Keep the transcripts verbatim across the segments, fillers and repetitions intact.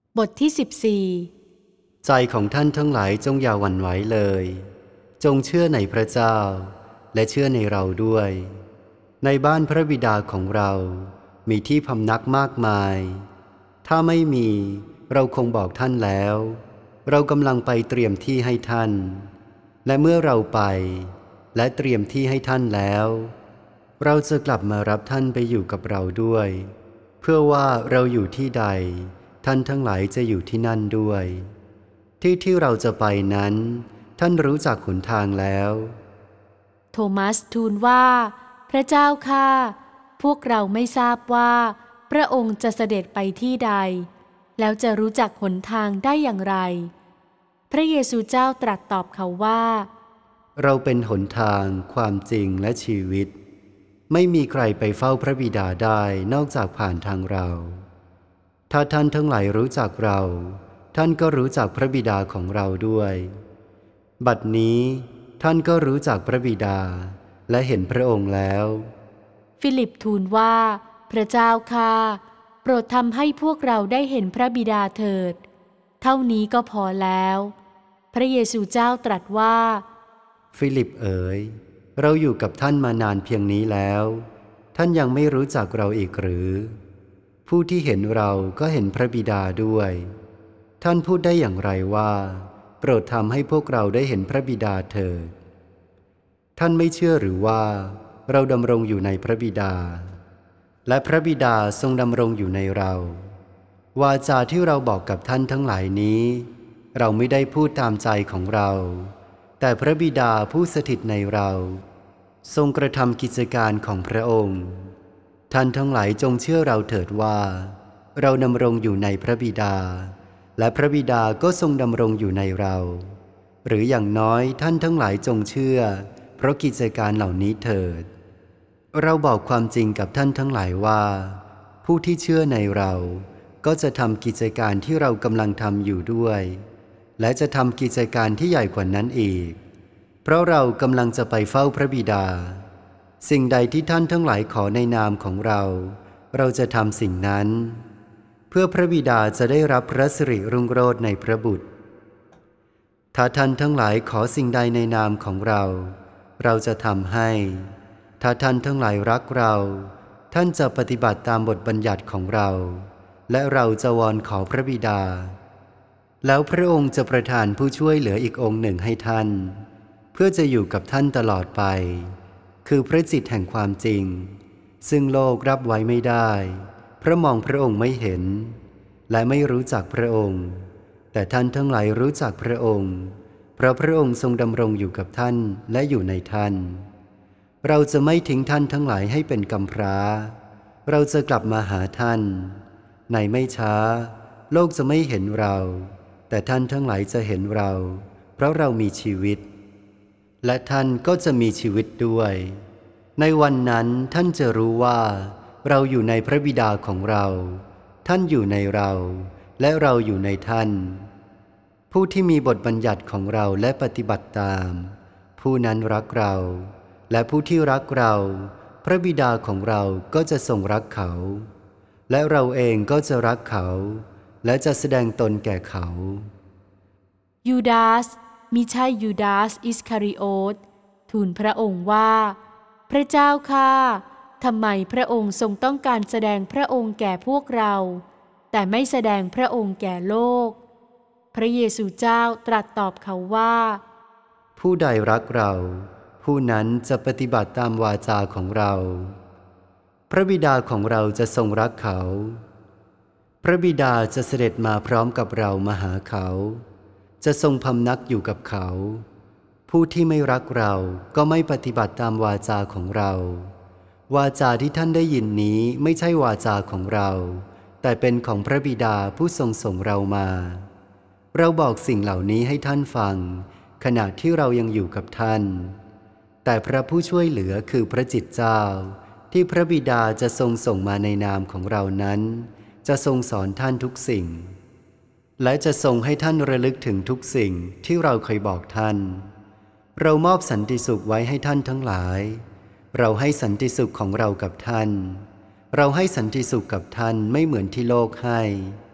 บทที่สิบสี่ใจของท่านทั้งหลายจงอย่าหวั่นไหวเลยจงเชื่อในพระเจ้าและเชื่อในเราด้วยในบ้านพระบิดาของเรามีที่พำนักมากมายถ้าไม่มีเราคงบอกท่านแล้วเรากำลังไปเตรียมที่ให้ท่านและเมื่อเราไปและเตรียมที่ให้ท่านแล้วเราจะกลับมารับท่านไปอยู่กับเราด้วยเพื่อว่าเราอยู่ที่ใดท่านทั้งหลายจะอยู่ที่นั่นด้วยที่ที่เราจะไปนั้นท่านรู้จักหนทางแล้วโทมัสทูลว่าพระเจ้าข้าพวกเราไม่ทราบว่าพระองค์จะเสด็จไปที่ใดแล้วจะรู้จักหนทางได้อย่างไรพระเยซูเจ้าตรัสตอบเขาว่าเราเป็นหนทางความจริงและชีวิตไม่มีใครไปเฝ้าพระบิดาได้นอกจากผ่านทางเราถ้าท่านทั้งหลายรู้จักเราท่านก็รู้จักพระบิดาของเราด้วยบัดนี้ท่านก็รู้จักพระบิดาและเห็นพระองค์แล้วฟิลิปทูลว่าพระเจ้าข้าโปรดทำให้พวกเราได้เห็นพระบิดาเถิดเท่านี้ก็พอแล้วพระเยซูเจ้าตรัสว่าฟิลิปเอ๋ยเราอยู่กับท่านมานานเพียงนี้แล้วท่านยังไม่รู้จักเราอีกหรือผู้ที่เห็นเราก็เห็นพระบิดาด้วยท่านพูดได้อย่างไรว่าโปรดทำให้พวกเราได้เห็นพระบิดาเถิดท่านไม่เชื่อหรือว่าเราดำรงอยู่ในพระบิดาและพระบิดาทรงดำรงอยู่ในเราวาจาที่เราบอกกับท่านทั้งหลายนี้เราไม่ได้พูดตามใจของเราแต่พระบิดาผู้สถิตในเราทรงกระทำกิจการของพระองค์ท่านทั้งหลายจงเชื่อเราเถิดว่าเราดำรงอยู่ในพระบิดาและพระบิดาก็ทรงดำรงอยู่ในเราหรืออย่างน้อยท่านทั้งหลายจงเชื่อเพราะกิจการเหล่านี้เถิดเราบอกความจริงกับท่านทั้งหลายว่าผู้ที่เชื่อในเราก็จะทำกิจการที่เรากำลังทำอยู่ด้วยและจะทำกิจการที่ใหญ่กว่านั้นอีกเพราะเรากำลังจะไปเฝ้าพระบิดาสิ่งใดที่ท่านทั้งหลายขอในนามของเราเราจะทำสิ่งนั้นเพื่อพระบิดาจะได้รับพระสิริรุ่งโรจน์ในพระบุตรถ้าท่านทั้งหลายขอสิ่งใดในนามของเราเราจะทำให้ถ้าท่านทั้งหลายรักเราท่านจะปฏิบัติตามบทบัญญัติของเราและเราจะวอนขอพระบิดาแล้วพระองค์จะประทานผู้ช่วยเหลืออีกองค์หนึ่งให้ท่านเพื่อจะอยู่กับท่านตลอดไปคือพระจิตแห่งความจริงซึ่งโลกรับไว้ไม่ได้เพราะมองพระองค์ไม่เห็นและไม่รู้จักพระองค์แต่ท่านทั้งหลายรู้จักพระองค์เพราะพระองค์ทรงดำรงอยู่กับท่านและอยู่ในท่านเราจะไม่ทิ้งท่านทั้งหลายให้เป็นกำพร้าเราจะกลับมาหาท่านในไม่ช้าโลกจะไม่เห็นเราแต่ท่านทั้งหลายจะเห็นเราเพราะเรามีชีวิตและท่านก็จะมีชีวิตด้วยในวันนั้นท่านจะรู้ว่าเราอยู่ในพระบิดาของเราท่านอยู่ในเราและเราอยู่ในท่านผู้ที่มีบทบัญญัติของเราและปฏิบัติตามผู้นั้นรักเราและผู้ที่รักเราพระบิดาของเราก็จะทรงรักเขาและเราเองก็จะรักเขาและจะแสดงตนแก่เขายูดาสมิใช่ยูดาสอิสคาริโอตทูลพระองค์ว่าพระเจ้าข้าทำไมพระองค์ทรงต้องการแสดงพระองค์แก่พวกเราแต่ไม่แสดงพระองค์แก่โลกพระเยซูเจ้าตรัสตอบเขาว่าผู้ใดรักเราผู้นั้นจะปฏิบัติตามวาจาของเราพระบิดาของเราจะทรงรักเขาพระบิดาจะเสด็จมาพร้อมกับเรามาหาเขาจะทรงพำนักอยู่กับเขาผู้ที่ไม่รักเราก็ไม่ปฏิบัติตามวาจาของเราวาจาที่ท่านได้ยินนี้ไม่ใช่วาจาของเราแต่เป็นของพระบิดาผู้ทรงส่งเรามาเราบอกสิ่งเหล่านี้ให้ท่านฟังขณะที่เรายังอยู่กับท่านแต่พระผู้ช่วยเหลือคือพระจิตเจ้าที่พระบิดาจะทรงส่งมาในนามของเรานั้นจะทรงสอนท่านทุกสิ่งและจะทรงให้ท่านระลึกถึงทุกสิ่งที่เราเคยบอกท่านเรามอบสันติสุขไว้ให้ท่านทั้งหลายเราให้สันติสุขของเรากับท่านเราให้สันติสุขกับท่านไม่เหมือนที่โลกให้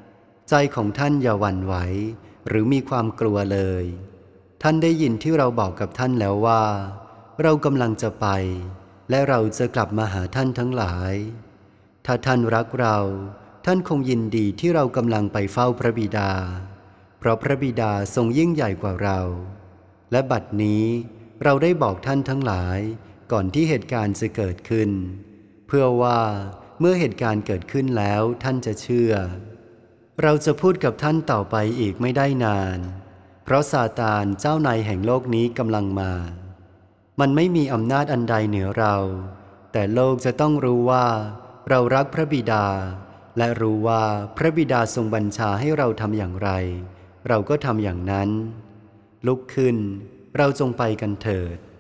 ใจของท่านอย่าหวั่นไหวหรือมีความกลัวเลยท่านได้ยินที่เราบอกกับท่านแล้วว่าเรากำลังจะไปและเราจะกลับมาหาท่านทั้งหลายถ้าท่านรักเราท่านคงยินดีที่เรากำลังไปเฝ้าพระบิดาเพราะพระบิดาทรงยิ่งใหญ่กว่าเราและบัดนี้เราได้บอกท่านทั้งหลายก่อนที่เหตุการณ์จะเกิดขึ้นเพื่อว่าเมื่อเหตุการณ์เกิดขึ้นแล้วท่านจะเชื่อเราจะพูดกับท่านต่อไปอีกไม่ได้นานเพราะซาตานเจ้านายแห่งโลกนี้กำลังมามันไม่มีอำนาจอันใดเหนือเราแต่โลกจะต้องรู้ว่าเรารักพระบิดาและรู้ว่าพระบิดาทรงบัญชาให้เราทำอย่างไรเราก็ทำอย่างนั้นลุกขึ้นเราจงไปกันเถิด